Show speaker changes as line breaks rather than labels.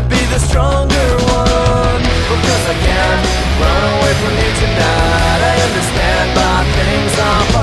be the stronger one. Because I can't run away from you tonight. I understand my things are